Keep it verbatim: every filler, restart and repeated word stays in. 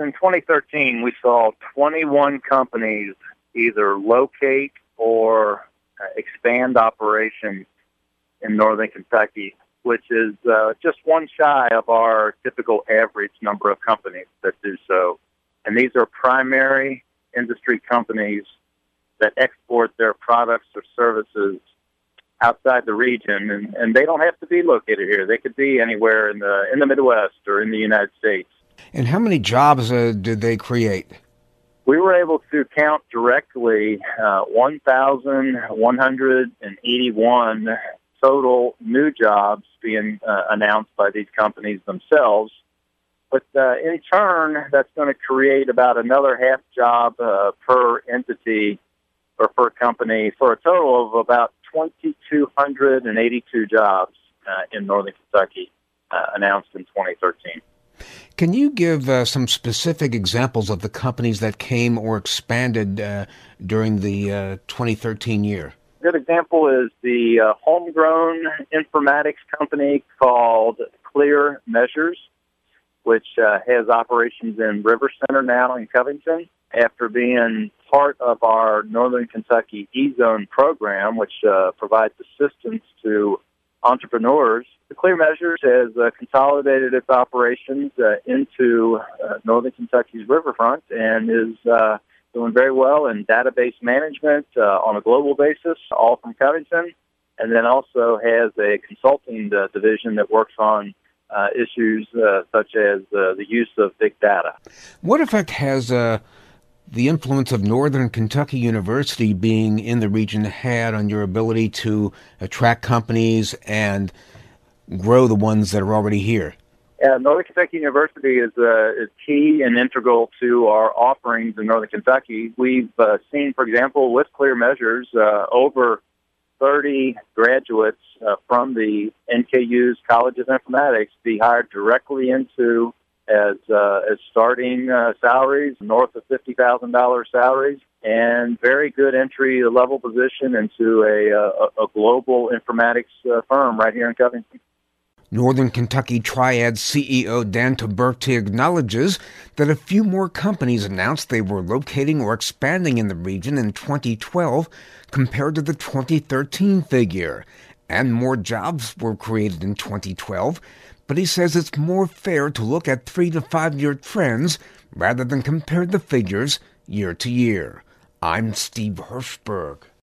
in twenty thirteen, we saw twenty-one companies either locate or uh, expand operations in northern Kentucky, which is uh, just one shy of our typical average number of companies that do so. And these are primary industry companies that export their products or services outside the region, and, and they don't have to be located here. They could be anywhere in the in the Midwest or in the United States. And how many jobs uh, did they create? We were able to count directly uh, one thousand one hundred eighty-one total new jobs being uh, announced by these companies themselves. But uh, in turn, that's going to create about another half job uh, per entity or per company for a total of about two thousand two hundred eighty-two jobs uh, in northern Kentucky uh, announced in twenty thirteen. Can you give uh, some specific examples of the companies that came or expanded uh, during the uh, twenty thirteen year? A good example is the uh, homegrown informatics company called Clear Measures, which uh, has operations in River Center now in Covington. After being part of our Northern Kentucky E-Zone program, which uh, provides assistance to entrepreneurs, the Clear Measures has uh, consolidated its operations uh, into uh, Northern Kentucky's riverfront and is uh, doing very well in database management uh, on a global basis, all from Covington, and then also has a consulting uh, division that works on uh, issues uh, such as uh, the use of big data. What effect has uh, the influence of Northern Kentucky University being in the region had on your ability to attract companies and grow the ones that are already here? Uh, Northern Kentucky University is, uh, is key and integral to our offerings in Northern Kentucky. We've uh, seen, for example, with Clear Measures, uh, over thirty graduates uh, from the N K U's College of Informatics be hired directly into as uh, as starting uh, salaries, north of fifty thousand dollars salaries, and very good entry-level position into a, a, a global informatics uh, firm right here in Covington. Northern Kentucky Triad C E O Dan Tuberti acknowledges that a few more companies announced they were locating or expanding in the region in twenty twelve compared to the twenty thirteen figure, and more jobs were created in twenty twelve, but he says it's more fair to look at three to five-year trends rather than compare the figures year to year. I'm Steve Hirschberg.